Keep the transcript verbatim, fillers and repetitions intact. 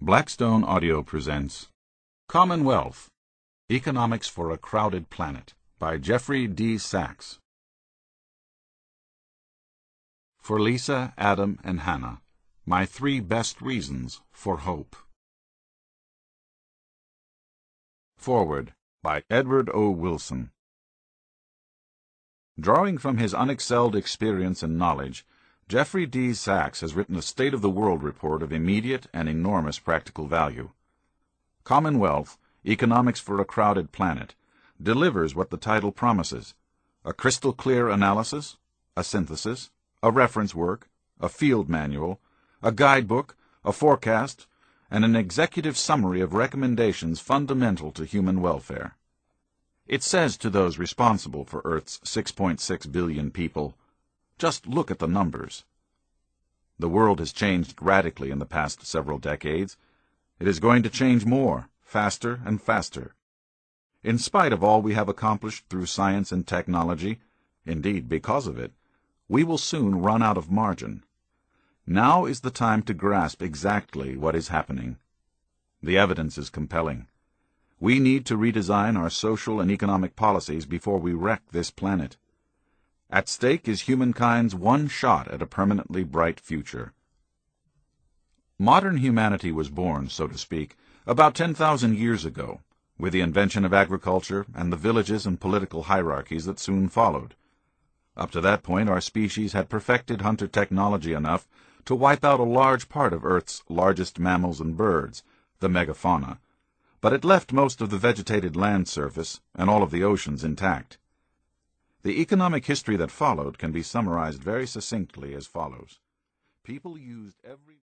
Blackstone Audio presents Commonwealth, Economics for a Crowded Planet by Jeffrey D. Sachs. For Lisa, Adam, and Hannah, my three best reasons for hope. Foreword by Edward O. Wilson. Drawing from his unexcelled experience and knowledge, Jeffrey D. Sachs has written a state-of-the-world report of immediate and enormous practical value. Commonwealth, Economics for a Crowded Planet, delivers what the title promises: a crystal-clear analysis, a synthesis, a reference work, a field manual, a guidebook, a forecast, and an executive summary of recommendations fundamental to human welfare. It says to those responsible for Earth's six point six billion people, just look at the numbers. The world has changed radically in the past several decades. It is going to change more, faster and faster. In spite of all we have accomplished through science and technology, indeed because of it, we will soon run out of margin. Now is the time to grasp exactly what is happening. The evidence is compelling. We need to redesign our social and economic policies before we wreck this planet. At stake is humankind's one shot at a permanently bright future. Modern humanity was born, so to speak, about ten thousand years ago, with the invention of agriculture and the villages and political hierarchies that soon followed. Up to that point, our species had perfected hunter technology enough to wipe out a large part of Earth's largest mammals and birds, the megafauna, but it left most of the vegetated land surface and all of the oceans intact. The economic history that followed can be summarized very succinctly as follows. People used every